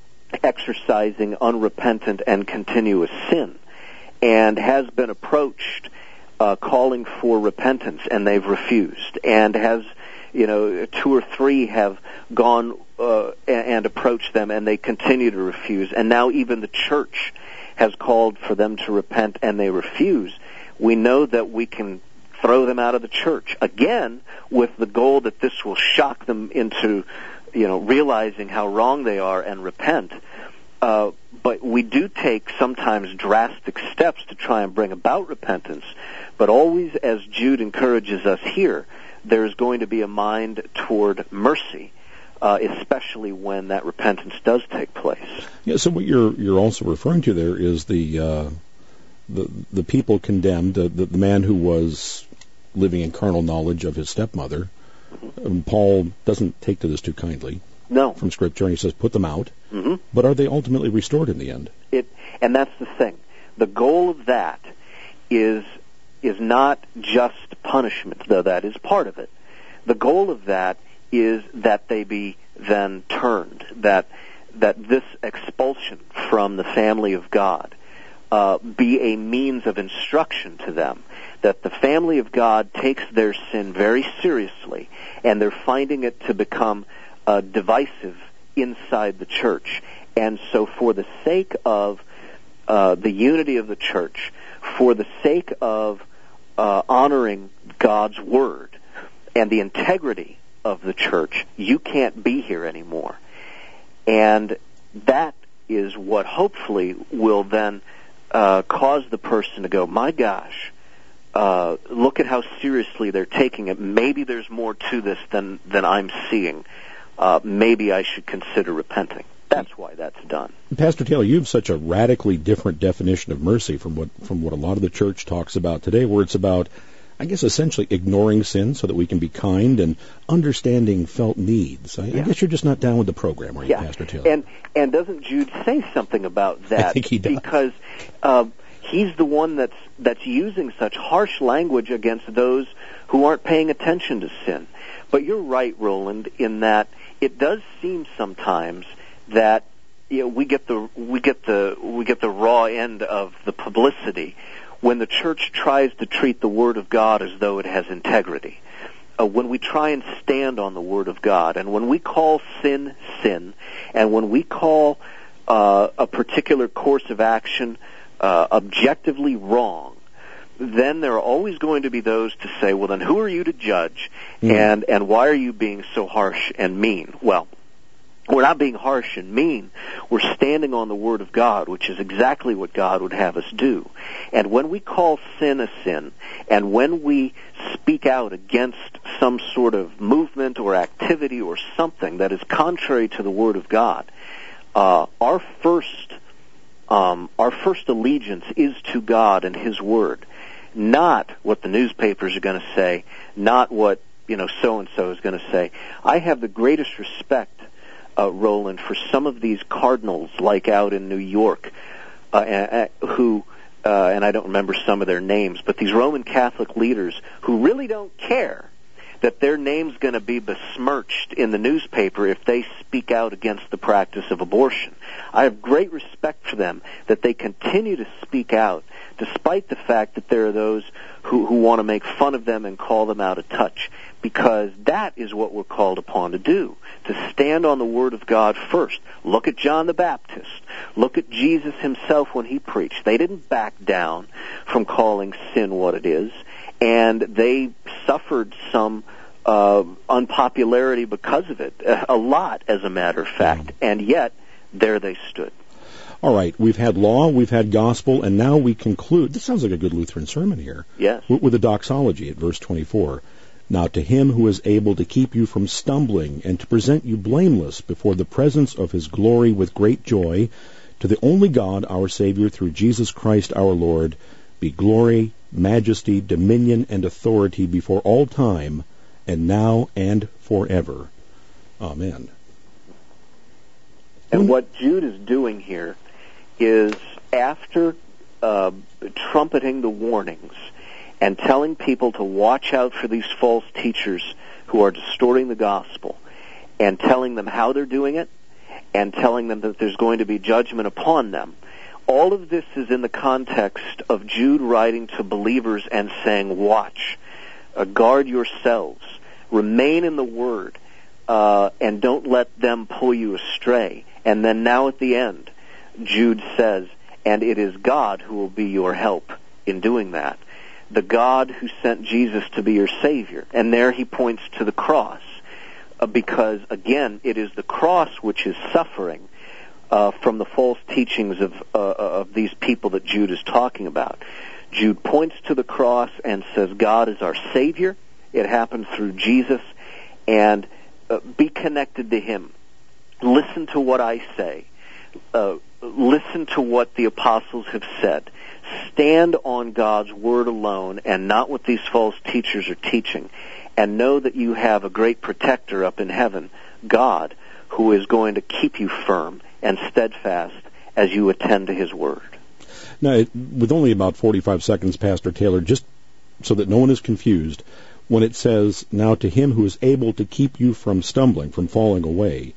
exercising unrepentant and continuous sin and has been approached uh, calling for repentance and they've refused, and has, you know, two or three have gone uh, and approached them and they continue to refuse, and now even the church has called for them to repent and they refuse, we know that we can throw them out of the church, again, with the goal that this will shock them into you know, realizing how wrong they are and repent. Uh, but we do take sometimes drastic steps to try and bring about repentance. But always, as Jude encourages us here, there's going to be a mind toward mercy, uh, especially when that repentance does take place. Yeah. So what you're you're also referring to there is the uh, the the people condemned, uh, the, the man who was living in carnal knowledge of his stepmother. Um, Paul doesn't take to this too kindly. No. From Scripture, and he says, put them out. Mm-hmm. But are they ultimately restored in the end? It, and that's the thing. The goal of that is is not just punishment, though that is part of it. The goal of that is that they be then turned, that that this expulsion from the family of God uh, be a means of instruction to them, that the family of God takes their sin very seriously, and they're finding it to become uh, divisive inside the church. And so for the sake of uh, the unity of the church, for the sake of uh, honoring God's word and the integrity of the church, you can't be here anymore. And that is what hopefully will then uh, cause the person to go, my gosh, Uh, look at how seriously they're taking it. Maybe there's more to this than, than I'm seeing. Uh, maybe I should consider repenting. That's why that's done. Pastor Taylor, you have such a radically different definition of mercy from what from what a lot of the church talks about today, where it's about, I guess, essentially ignoring sin so that we can be kind and understanding felt needs. I, yeah. I guess you're just not down with the program, are you, yeah. Pastor Taylor? And, and doesn't Jude say something about that? I think he does. Because uh, he's the one that's that's using such harsh language against those who aren't paying attention to sin. But you're right, Roland, in that it does seem sometimes that you know, we get the we get the we get the raw end of the publicity when the church tries to treat the Word of God as though it has integrity, uh, when we try and stand on the Word of God, and when we call sin, sin, and when we call uh, a particular course of action uh, objectively wrong, then there are always going to be those to say, well, then who are you to judge, mm. and, and why are you being so harsh and mean? Well, we're not being harsh and mean. We're standing on the Word of God, which is exactly what God would have us do. And when we call sin a sin, and when we speak out against some sort of movement or activity or something that is contrary to the Word of God, uh, our first, um, our first allegiance is to God and His Word, not what the newspapers are going to say, not what, you know, so-and-so is going to say. I have the greatest respect, Uh, Roland, for some of these cardinals, like out in New York, uh, uh, who, uh, and I don't remember some of their names, but these Roman Catholic leaders who really don't care that their name's going to be besmirched in the newspaper if they speak out against the practice of abortion. I have great respect for them, that they continue to speak out, despite the fact that there are those who, who want to make fun of them and call them out of touch, because that is what we're called upon to do, to stand on the Word of God first. Look at John the Baptist. Look at Jesus himself when he preached. They didn't back down from calling sin what it is, and they suffered some uh, unpopularity because of it, a lot, as a matter of fact, and yet there they stood. All right, we've had law, we've had gospel, and now we conclude. This sounds like a good Lutheran sermon here. Yes. With the doxology at verse twenty-four. Now to him who is able to keep you from stumbling and to present you blameless before the presence of his glory with great joy, to the only God, our Savior, through Jesus Christ our Lord, be glory, majesty, dominion, and authority before all time, and now and forever. Amen. And what Jude is doing here is, after uh, trumpeting the warnings and telling people to watch out for these false teachers who are distorting the gospel, and telling them how they're doing it, and telling them that there's going to be judgment upon them, all of this is in the context of Jude writing to believers and saying, watch, uh, guard yourselves, remain in the Word, uh, and don't let them pull you astray. And then now at the end, Jude says, and it is God who will be your help in doing that. The God who sent Jesus to be your Savior. And there he points to the cross, uh, because, again, it is the cross which is suffering uh, from the false teachings of, uh, of these people that Jude is talking about. Jude points to the cross and says God is our Savior. It happened through Jesus. And uh, be connected to him. Listen to what I say. Uh, listen to what the apostles have said. Stand on God's Word alone and not what these false teachers are teaching. And know that you have a great protector up in heaven, God, who is going to keep you firm and steadfast as you attend to his Word. Now, with only about forty-five seconds, Pastor Taylor, just so that no one is confused, when it says, now to him who is able to keep you from stumbling, from falling away,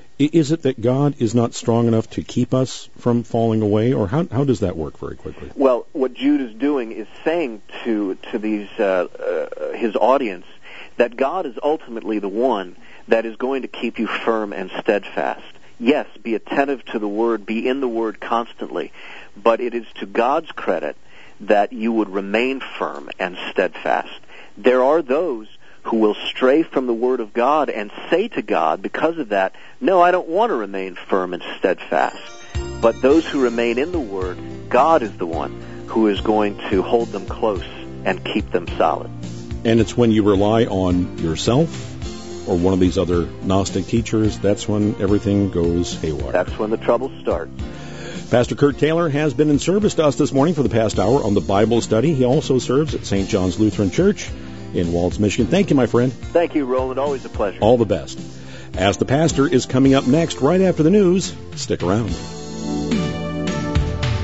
is it that God is not strong enough to keep us from falling away, or how how does that work very quickly? Well, what Jude is doing is saying to to these uh, uh, his audience that God is ultimately the one that is going to keep you firm and steadfast. Yes, be attentive to the Word, be in the Word constantly, but it is to God's credit that you would remain firm and steadfast. There are those who will stray from the Word of God and say to God, because of that, no, I don't want to remain firm and steadfast. But those who remain in the Word, God is the one who is going to hold them close and keep them solid. And it's when you rely on yourself or one of these other Gnostic teachers, that's when everything goes haywire. That's when the troubles start. Pastor Kurt Taylor has been in service to us this morning for the past hour on the Bible study. He also serves at Saint John's Lutheran Church in Walls, Michigan. Thank you, my friend. Thank you, Roland. Always a pleasure. All the best. Ask the Pastor is coming up next right after the news. Stick around.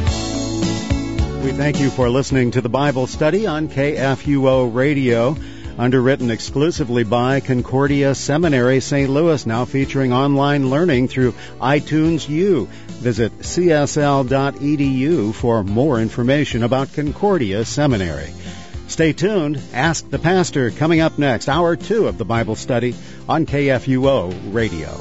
We thank you for listening to the Bible study on K F U O Radio. Underwritten exclusively by Concordia Seminary, Saint Louis, now featuring online learning through iTunes U. Visit c s l dot e d u for more information about Concordia Seminary. Stay tuned. Ask the Pastor coming up next, hour two of the Bible study on K F U O Radio.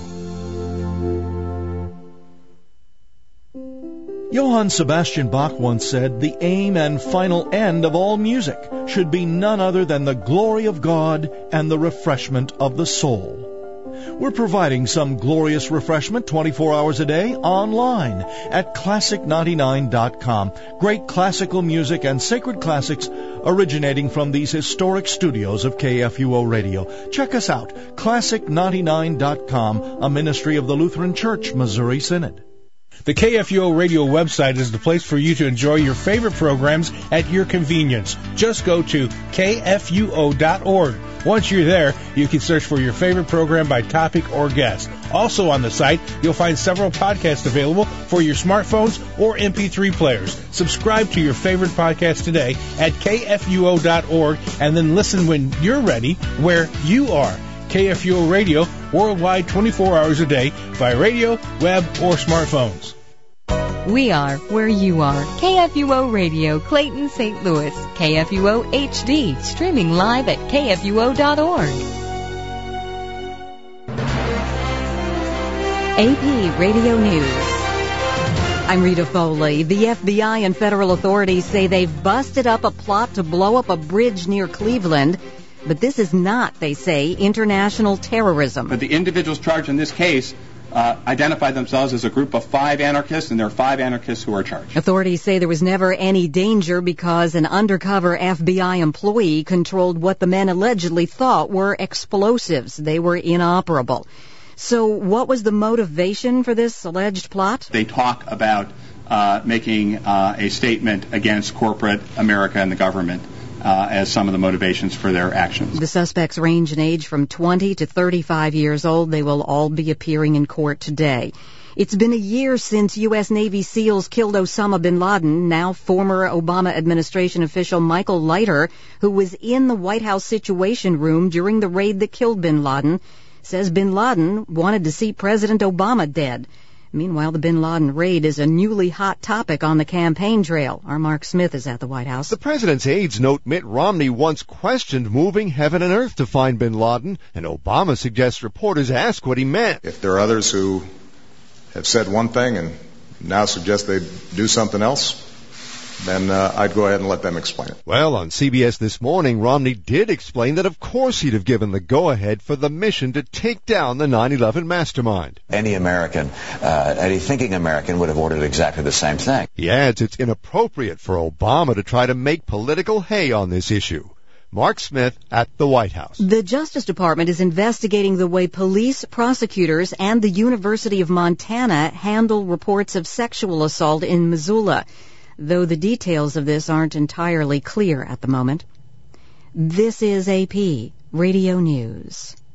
Johann Sebastian Bach once said, "The aim and final end of all music should be none other than the glory of God and the refreshment of the soul." We're providing some glorious refreshment twenty-four hours a day online at classic ninety-nine dot com. Great classical music and sacred classics originating from these historic studios of K F U O Radio. Check us out, classic ninety-nine dot com, a ministry of the Lutheran Church, Missouri Synod. The K F U O Radio website is the place for you to enjoy your favorite programs at your convenience. Just go to K F U O dot org. Once you're there, you can search for your favorite program by topic or guest. Also on the site, you'll find several podcasts available for your smartphones or M P three players. Subscribe to your favorite podcast today at K F U O dot org and then listen when you're ready, where you are. K F U O Radio, worldwide twenty-four hours a day, by radio, web, or smartphones. We are where you are. K F U O Radio, Clayton, Saint Louis. K F U O H D, streaming live at K F U O dot org. A P Radio News. I'm Rita Foley. The F B I and federal authorities say they've busted up a plot to blow up a bridge near Cleveland. But this is not, they say, international terrorism. But the individuals charged in this case uh, identified themselves as a group of five anarchists, and there are five anarchists who are charged. Authorities say there was never any danger because an undercover F B I employee controlled what the men allegedly thought were explosives. They were inoperable. So what was the motivation for this alleged plot? They talk about uh, making uh, a statement against corporate America and the government Uh, as some of the motivations for their actions. The suspects range in age from twenty to thirty-five years old. They will all be appearing in court today. It's been a year since U S Navy SEALs killed Osama bin Laden. Now former Obama administration official Michael Leiter, who was in the White House Situation Room during the raid that killed bin Laden, says bin Laden wanted to see President Obama dead. Meanwhile, the bin Laden raid is a newly hot topic on the campaign trail. Our Mark Smith is at the White House. The president's aides note Mitt Romney once questioned moving heaven and earth to find bin Laden, and Obama suggests reporters ask what he meant. If there are others who have said one thing and now suggest they do something else, then uh, I'd go ahead and let them explain it. Well, on C B S This Morning, Romney did explain that of course he'd have given the go-ahead for the mission to take down the nine eleven mastermind. Any American, uh, any thinking American would have ordered exactly the same thing. He adds it's inappropriate for Obama to try to make political hay on this issue. Mark Smith at the White House. The Justice Department is investigating the way police, prosecutors, and the University of Montana handle reports of sexual assault in Missoula, though the details of this aren't entirely clear at the moment. This is A P Radio News.